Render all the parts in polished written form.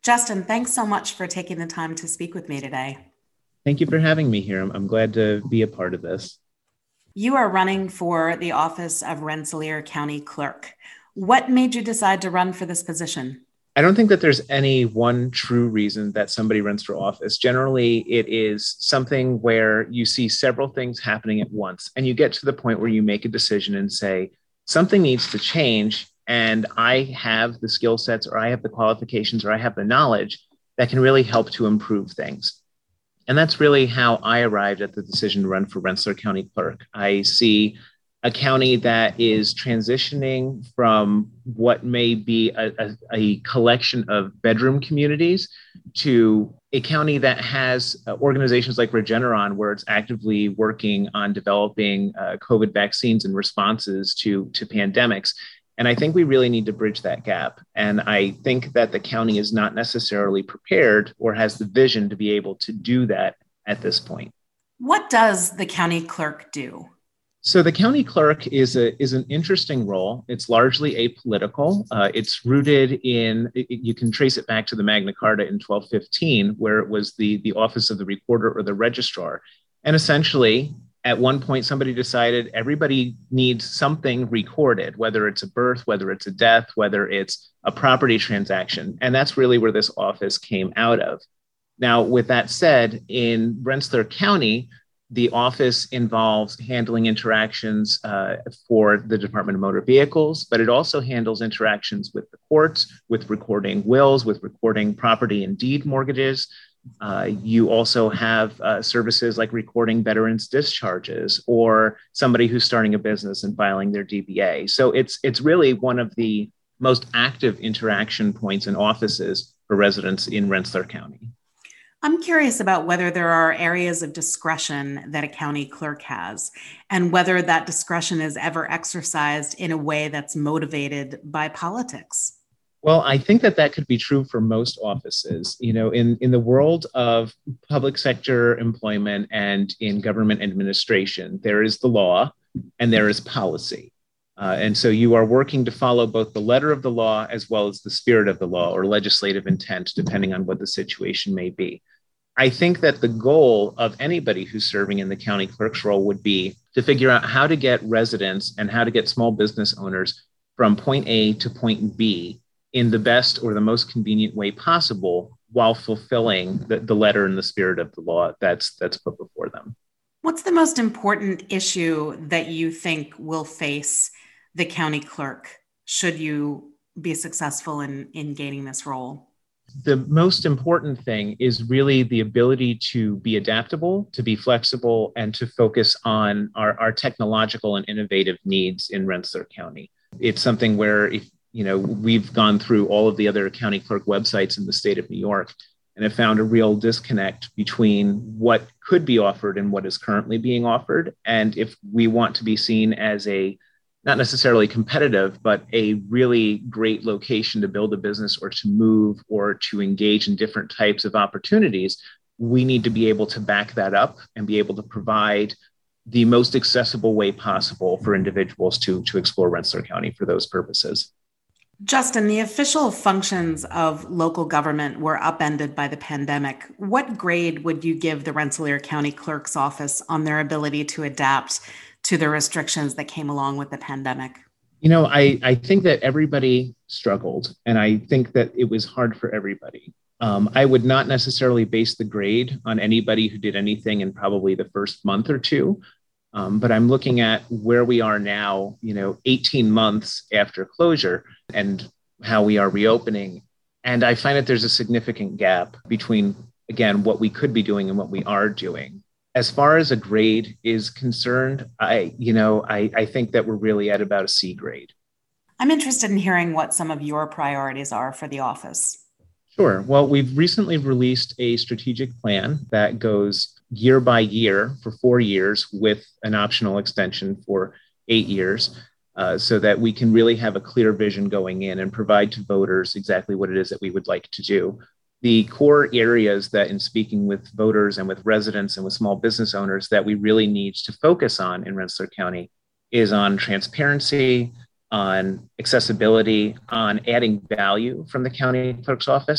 Justin, thanks so much for taking the time to speak with me today. Thank you for having me here. I'm glad to be a part of this. You are running for the office of Rensselaer County Clerk. What made you decide to run for this position? I don't think that there's any one true reason that somebody runs for office. Generally, it is something where you see several things happening at once, and you get to the point where you make a decision and say, something needs to change, and I have the skill sets, or I have the qualifications, or I have the knowledge that can really help to improve things. And that's really how I arrived at the decision to run for Rensselaer County Clerk. I see a county that is transitioning from what may be a collection of bedroom communities to a county that has organizations like Regeneron, where it's actively working on developing COVID vaccines and responses to pandemics. And I think we really need to bridge that gap. And I think that the county is not necessarily prepared or has the vision to be able to do that at this point. What does the county clerk do? So the county clerk is an interesting role. It's largely apolitical. It's rooted in, you can trace it back to the Magna Carta in 1215, where it was the office of the recorder or the registrar. And essentially, at one point, somebody decided everybody needs something recorded, whether it's a birth, whether it's a death, whether it's a property transaction. And that's really where this office came out of. Now, with that said, in Rensselaer County, the office involves handling interactions for the Department of Motor Vehicles, but it also handles interactions with the courts, with recording wills, with recording property and deed mortgages. You also have services like recording veterans' discharges or somebody who's starting a business and filing their DBA. So it's really one of the most active interaction points and offices for residents in Rensselaer County. I'm curious about whether there are areas of discretion that a county clerk has and whether that discretion is ever exercised in a way that's motivated by politics. Well, I think that could be true for most offices. You know, in the world of public sector employment and in government administration, there is the law and there is policy. And so you are working to follow both the letter of the law as well as the spirit of the law or legislative intent, depending on what the situation may be. I think that the goal of anybody who's serving in the county clerk's role would be to figure out how to get residents and how to get small business owners from point A to point B in the best or the most convenient way possible while fulfilling the letter and the spirit of the law that's put before them. What's the most important issue that you think will face the county clerk should you be successful in gaining this role? The most important thing is really the ability to be adaptable, to be flexible, and to focus on our technological and innovative needs in Rensselaer County. It's something where, we've gone through all of the other county clerk websites in the state of New York and have found a real disconnect between what could be offered and what is currently being offered. And if we want to be seen as not necessarily competitive, but a really great location to build a business or to move or to engage in different types of opportunities, we need to be able to back that up and be able to provide the most accessible way possible for individuals to explore Rensselaer County for those purposes. Justin, the official functions of local government were upended by the pandemic. What grade would you give the Rensselaer County Clerk's office on their ability to adapt to the restrictions that came along with the pandemic? I think that everybody struggled, and I think that it was hard for everybody. I would not necessarily base the grade on anybody who did anything in probably the first month or two, but I'm looking at where we are now, 18 months after closure and how we are reopening. And I find that there's a significant gap between, again, what we could be doing and what we are doing. As far as a grade is concerned, I think that we're really at about a C grade. I'm interested in hearing what some of your priorities are for the office. Sure. Well, we've recently released a strategic plan that goes year by year for 4 years with an optional extension for 8 years so that we can really have a clear vision going in and provide to voters exactly what it is that we would like to do. The core areas that in speaking with voters and with residents and with small business owners that we really need to focus on in Rensselaer County is on transparency, on accessibility, on adding value from the county clerk's office,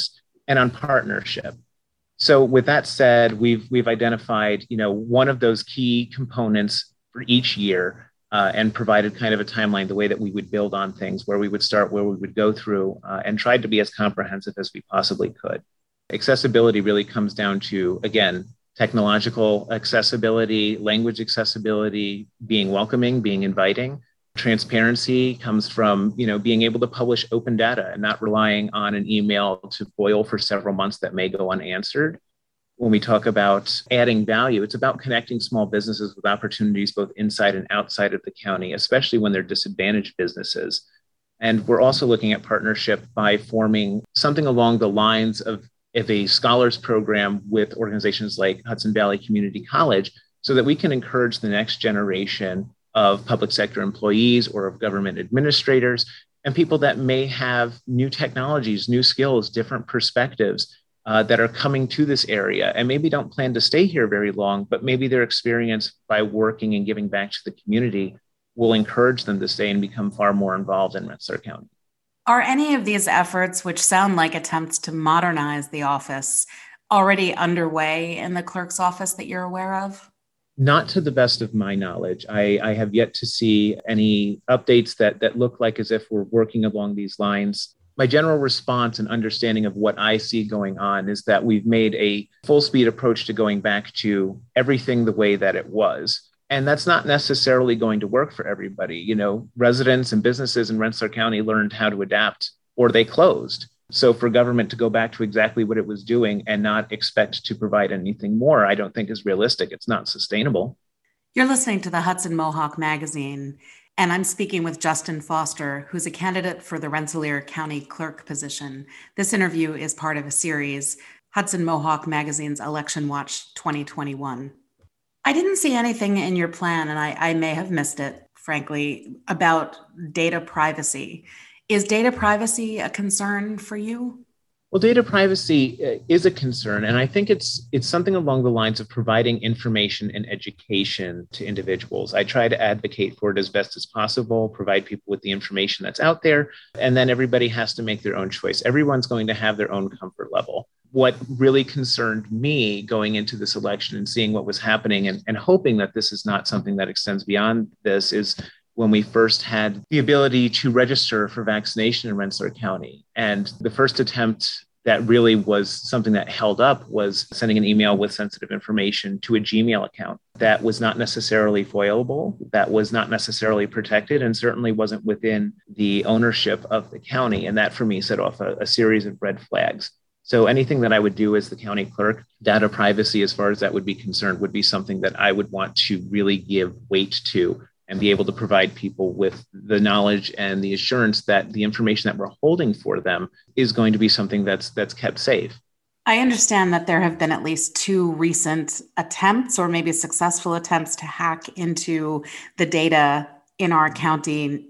and on partnership. So with that said, we've identified, one of those key components for each year, and provided kind of a timeline, the way that we would build on things, where we would start, where we would go through, and tried to be as comprehensive as we possibly could. Accessibility really comes down to, again, technological accessibility, language accessibility, being welcoming, being inviting. Transparency comes from, being able to publish open data and not relying on an email to boil for several months that may go unanswered. When we talk about adding value, it's about connecting small businesses with opportunities both inside and outside of the county, especially when they're disadvantaged businesses. And we're also looking at partnership by forming something along the lines of a scholars program with organizations like Hudson Valley Community College, so that we can encourage the next generation of public sector employees or of government administrators and people that may have new technologies, new skills, different perspectives that are coming to this area and maybe don't plan to stay here very long, but maybe their experience by working and giving back to the community will encourage them to stay and become far more involved in Rensselaer County. Are any of these efforts, which sound like attempts to modernize the office, already underway in the clerk's office that you're aware of? Not to the best of my knowledge. I have yet to see any updates that look like as if we're working along these lines. My general response and understanding of what I see going on is that we've made a full speed approach to going back to everything the way that it was. And that's not necessarily going to work for everybody. Residents and businesses in Rensselaer County learned how to adapt, or they closed. So for government to go back to exactly what it was doing and not expect to provide anything more, I don't think is realistic. It's not sustainable. You're listening to the Hudson Mohawk Magazine, and I'm speaking with Justin Foster, who's a candidate for the Rensselaer County Clerk position. This interview is part of a series, Hudson Mohawk Magazine's Election Watch 2021. I didn't see anything in your plan, and I may have missed it, frankly, about data privacy. Is data privacy a concern for you? Well, data privacy is a concern, and I think it's something along the lines of providing information and education to individuals. I try to advocate for it as best as possible, provide people with the information that's out there, and then everybody has to make their own choice. Everyone's going to have their own comfort level. What really concerned me going into this election and seeing what was happening and hoping that this is not something that extends beyond this is when we first had the ability to register for vaccination in Rensselaer County. And the first attempt that really was something that held up was sending an email with sensitive information to a Gmail account that was not necessarily foilable, that was not necessarily protected, and certainly wasn't within the ownership of the county. And that for me set off a series of red flags. So anything that I would do as the county clerk, data privacy, as far as that would be concerned, would be something that I would want to really give weight to and be able to provide people with the knowledge and the assurance that the information that we're holding for them is going to be something that's kept safe. I understand that there have been at least 2 recent attempts, or maybe successful attempts, to hack into the data in our county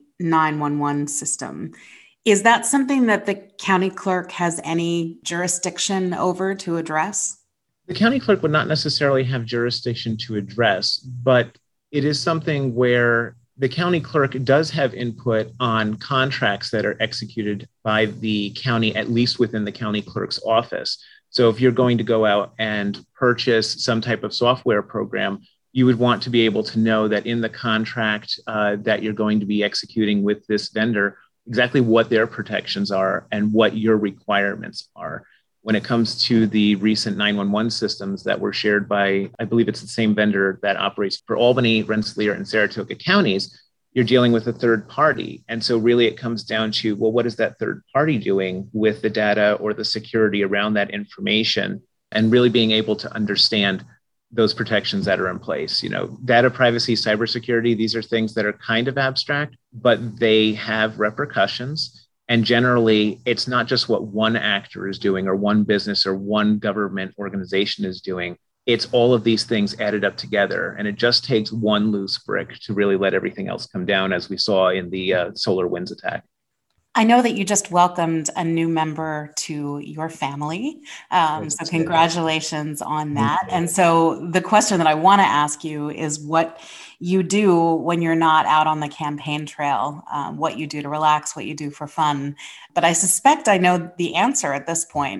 911 system. Is that something that the county clerk has any jurisdiction over to address? The county clerk would not necessarily have jurisdiction to address, but it is something where the county clerk does have input on contracts that are executed by the county, at least within the county clerk's office. So if you're going to go out and purchase some type of software program, you would want to be able to know that in the contract that you're going to be executing with this vendor, exactly what their protections are and what your requirements are. When it comes to the recent 911 systems that were shared by, I believe it's the same vendor that operates for Albany, Rensselaer, and Saratoga counties, you're dealing with a third party. And so really it comes down to, well, what is that third party doing with the data or the security around that information, and really being able to understand those protections that are in place. Data privacy, cybersecurity, these are things that are kind of abstract, but they have repercussions. And generally, it's not just what one actor is doing or one business or one government organization is doing. It's all of these things added up together. And it just takes one loose brick to really let everything else come down, as we saw in the SolarWinds attack. I know that you just welcomed a new member to your family. So congratulations on that. And so the question that I want to ask you is what you do when you're not out on the campaign trail, what you do to relax, what you do for fun. But I suspect I know the answer at this point.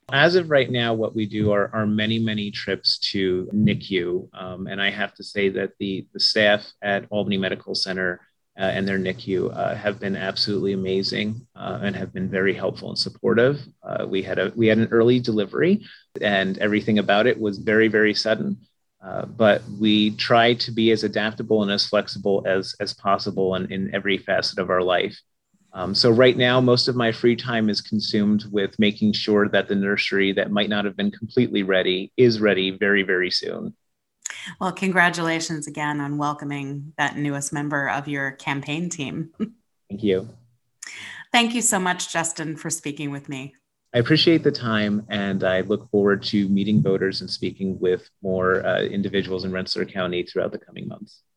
As of right now, what we do are many, many trips to NICU. And I have to say that the staff at Albany Medical Center and their NICU have been absolutely amazing and have been very helpful and supportive. We had an early delivery, and everything about it was very, very sudden. But we try to be as adaptable and as flexible as possible in every facet of our life. So right now, most of my free time is consumed with making sure that the nursery that might not have been completely ready is ready very, very soon. Well, congratulations again on welcoming that newest member of your campaign team. Thank you. Thank you so much, Justin, for speaking with me. I appreciate the time, and I look forward to meeting voters and speaking with more individuals in Rensselaer County throughout the coming months.